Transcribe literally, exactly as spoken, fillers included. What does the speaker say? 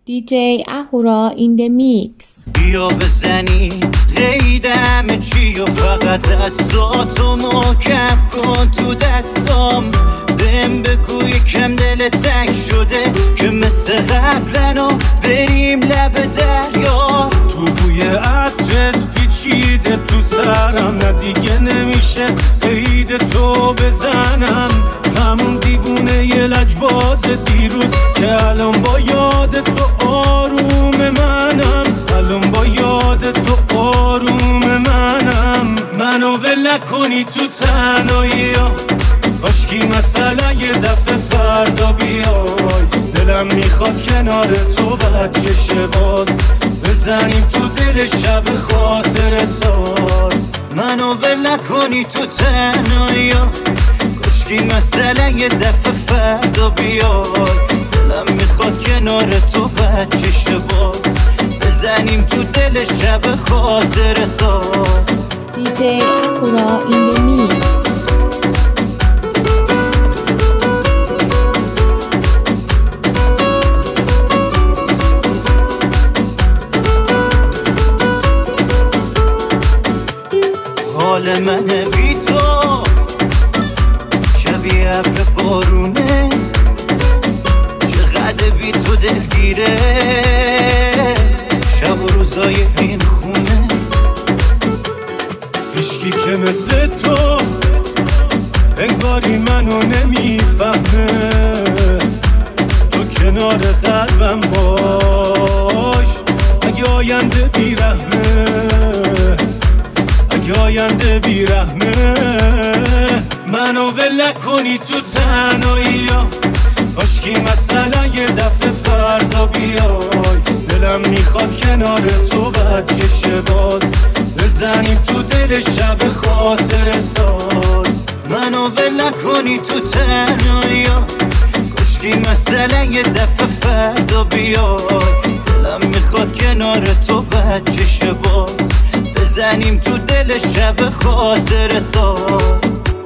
دی جی اهورا این دی میکس. بیا بزنی قیدم چی و فقط دستاتو محکم کن تو دستام. بهم بگو یکم دل تنگ شده که مثل قبلنو بریم لب دریا. تو بوی عطرت پیچیده تو سرم، نه دیگه نمیشه قید تو بزنم. همون دیوونه یه لجباز دیروز که الان با یاد تو آروم منم. الان با یاد تو آروم منم. منو ول نکنی تو تنهایی ها، کاشکی مثلا یه دفعه فردا بیای. دلم میخواد کنار تو بچه باز بزنیم تو دل شب خاطر ساز. منو ول نکنی تو تنهایی ها، کاشکی مثلا یه دفعه فردا بیای. دلم میخواد کنار تو بچه باز بزنیم تو دل شب خاطر ساز. دی جی اهورا این دی میکس. حال منه بی تو شبیه ابر بارونه، چقدر بی تو دلگیره شب و روزای این خونه. هیچکی که مثل تو انگاری منو نمیفهمه. تو کنار قلبم باش اگه آینده بیرحمه، اگه آینده بیرحمه. منو ول نکنی تو تنهایی ها، کاشکی مثلا یه دفعه فردا بیای. دلم میخواد کنار تو بچه باز بزنیم تو دل شب خاطر ساز. منو ول نکنی تو تنهایی ها، کاشکی مثلا یه دفعه فردا بیای. دلم میخواد کنار تو بچه باز بزنیم تو دل شب خاطر ساز.